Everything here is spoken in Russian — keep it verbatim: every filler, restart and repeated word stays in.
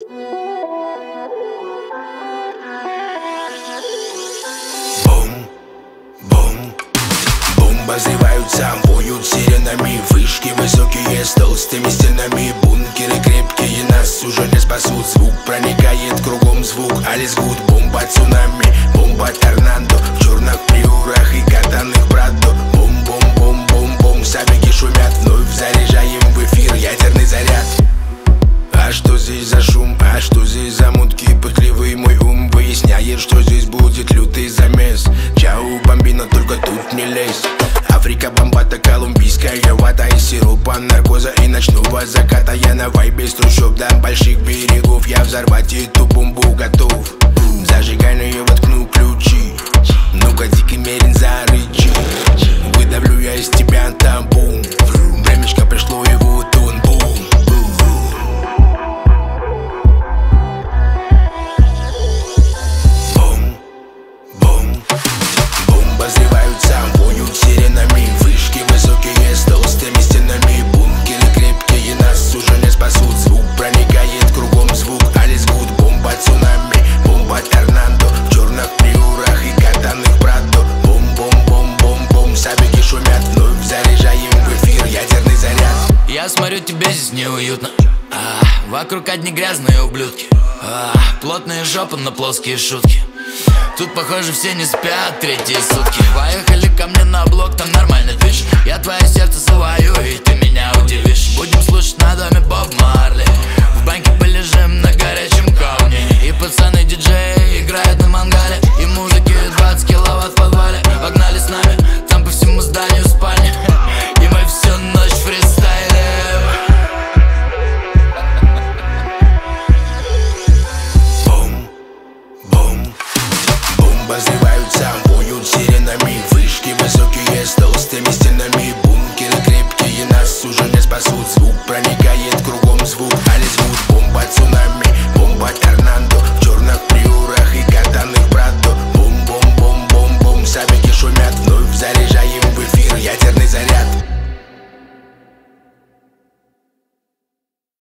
Обозреваются, воют сиренами. Вышки высокие с толстыми стенами. Бункеры крепкие, нас уже не спасут. Звук проникает кругом, звук Алис Гуд. Бомба цунами, бомба торнадо. В черных приорах и катанных брадо. Бум-бум-бум-бум-бум, сабики шумят. Вновь заряжаем в эфир ядерный заряд. А что здесь за шум, а что здесь за мутки? Пытливый мой ум выясняет, что здесь будет лютый замес. Чау, бомбина, только тут не лезь. Африка, бомбата, колумбийская вата из сиропа, наркоза и ночного заката. Я на вайбе с трущоб до больших берегов. Я взорвать эту бомбу готов. Зажигайную воткну ключи. Ну-ка, дикий мерин, зарычи. Выдавлю я из тебя табун. Времечко пришло, и вот он, бум. Обозреваются, воют сиренами. Вышки высокие с толстыми стенами. Бункеры крепкие, нас уже не спасут. Звук проникает кругом, звук Алис Гуд. Бомба цунами, бомба торнадо. В черных приорах и катанных брадо. Бум-бум-бум-бум-бум, сабики шумят. Вновь заряжаем в эфир ядерный заряд. Я смотрю, тебе здесь неуютно. а, Вокруг одни грязные ублюдки. а, Плотные жопы, но плоские шутки. Тут, похоже, все не спят третьи сутки. Поехали ко мне на блок, там нормально движ. Я твое сердце завою, и ты меня удивишь. Будем слушать на доме Боб Марли. В банке полежим